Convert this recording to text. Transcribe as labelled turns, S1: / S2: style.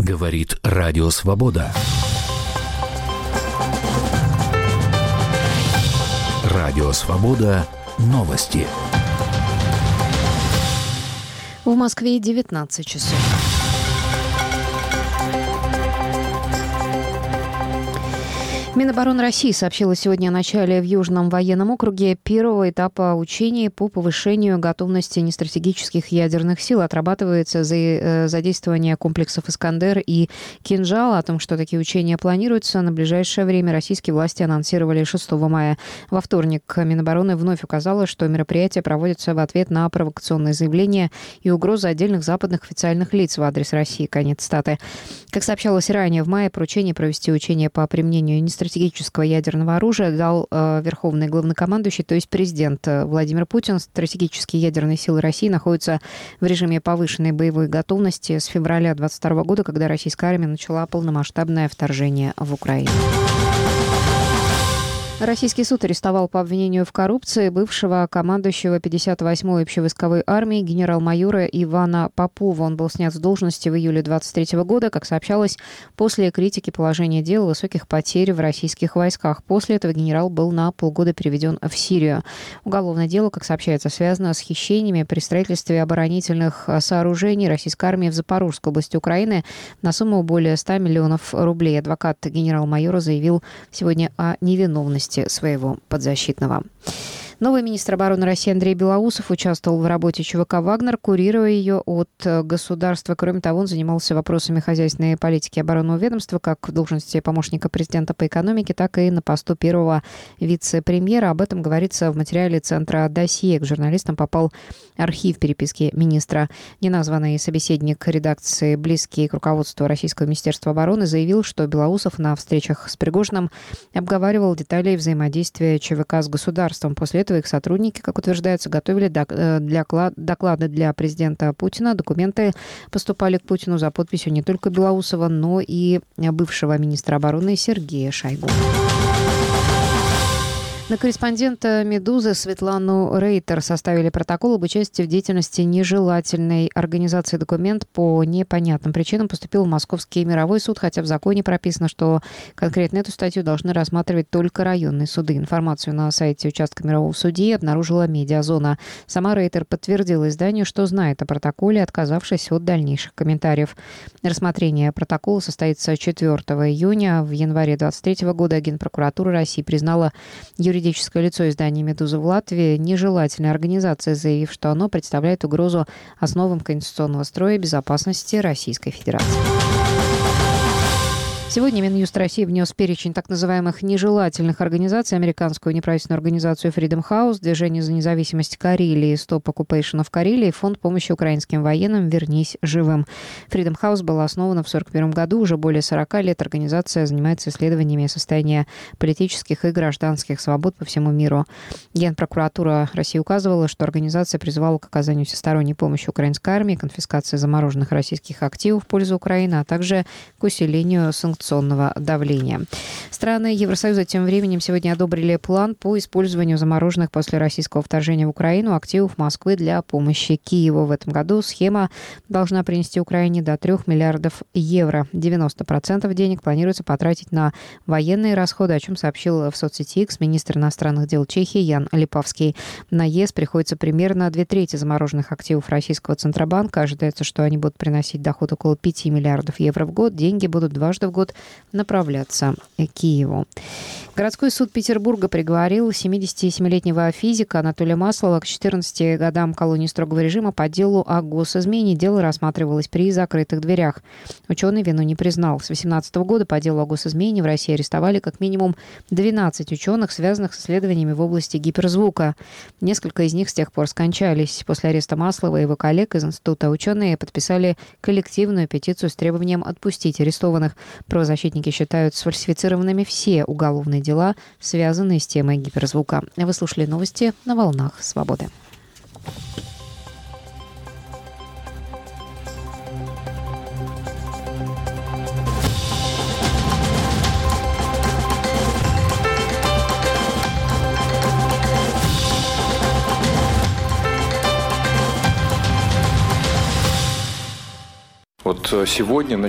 S1: Говорит Радио Свобода. Радио Свобода. Новости.
S2: В Москве 19 часов. Минобороны России сообщила сегодня о начале в Южном военном округе первого этапа учений по повышению готовности нестратегических ядерных сил. Отрабатывается задействование комплексов «Искандер» и «Кинжал». О том, что такие учения планируются на ближайшее время, российские власти анонсировали 6 мая. Во вторник Минобороны вновь указала, что мероприятия проводятся в ответ на провокационные заявления и угрозы отдельных западных официальных лиц в адрес России. Конец цитаты. Как сообщалось ранее, в мае поручение провести учения по применению нестратегического ядерного оружия дал верховный главнокомандующий, то есть президент Владимир Путин. Стратегические ядерные силы России находятся в режиме повышенной боевой готовности с февраля 2022 года, когда российская армия начала полномасштабное вторжение в Украину. Российский суд арестовал по обвинению в коррупции бывшего командующего 58-й общевойсковой армии генерал-майора Ивана Попова. Он был снят с должности в июле 2023 года, как сообщалось, после критики положения дел высоких потерь в российских войсках. После этого генерал был на полгода переведен в Сирию. Уголовное дело, как сообщается, связано с хищениями при строительстве оборонительных сооружений российской армии в Запорожской области Украины на сумму более 100 миллионов рублей. Адвокат генерал-майора заявил сегодня о невиновности своего подзащитного. Новый министр обороны России Андрей Белоусов участвовал в работе ЧВК «Вагнер», курируя ее от государства. Кроме того, он занимался вопросами хозяйственной политики оборонного ведомства, как в должности помощника президента по экономике, так и на посту первого вице-премьера. Об этом говорится в материале Центра «Досье». К журналистам попал архив переписки министра. Неназванный собеседник редакции, близкий к руководству Российского министерства обороны, заявил, что Белоусов на встречах с Пригожиным обговаривал детали взаимодействия ЧВК с государством. После этого их сотрудники, как утверждается, готовили доклады для президента Путина. Документы поступали к Путину за подписью не только Белоусова, но и бывшего министра обороны Сергея Шойгу. На корреспондента «Медузы» Светлану Рейтер составили протокол об участии в деятельности нежелательной организации. Документ по непонятным причинам поступил в Московский мировой суд, хотя в законе прописано, что конкретно эту статью должны рассматривать только районные суды. Информацию на сайте участка мирового судьи обнаружила «Медиазона». Сама Рейтер подтвердила изданию, что знает о протоколе, отказавшись от дальнейших комментариев. Рассмотрение протокола состоится 4 июня. В январе 2023 года Генпрокуратура России признала юридическое лицо издания «Медуза» в Латвии нежелательной организацией, заявив, что оно представляет угрозу основам конституционного строя и безопасности Российской Федерации. Сегодня Минюст России внес перечень так называемых нежелательных организаций американскую неправительственную организацию Freedom House, Движение за независимость Карелии, Stop Occupation of Карелии, Фонд помощи украинским военным «Вернись живым». Freedom House была основана в 1941 году. Уже более 40 лет организация занимается исследованиями состояния политических и гражданских свобод по всему миру. Генпрокуратура России указывала, что организация призывала к оказанию всесторонней помощи украинской армии, конфискации замороженных российских активов в пользу Украины, а также к усилению санкционного давления. Страны Евросоюза тем временем сегодня одобрили план по использованию замороженных после российского вторжения в Украину активов Москвы для помощи Киеву. В этом году схема должна принести Украине до 3 миллиардов евро. 90% денег планируется потратить на военные расходы, о чем сообщил в соцсети X министр иностранных дел Чехии Ян Липавский. На ЕС приходится примерно 2/3 замороженных активов российского Центробанка. Ожидается, что они будут приносить доход около 5 миллиардов евро в год. Деньги будут дважды в год направляться к Киеву. Городской суд Петербурга приговорил 77-летнего физика Анатолия Маслова к 14 годам колонии строгого режима по делу о госизмене. Дело рассматривалось при закрытых дверях. Ученый вину не признал. С 2018 года по делу о госизмене в России арестовали как минимум 12 ученых, связанных с исследованиями в области гиперзвука. Несколько из них с тех пор скончались. После ареста Маслова и его коллег из института ученые подписали коллективную петицию с требованием отпустить арестованных. Правозащитники считают сфальсифицированными все уголовные дела, связанные с темой гиперзвука. Вы слушали новости на волнах Свободы.
S3: Вот сегодня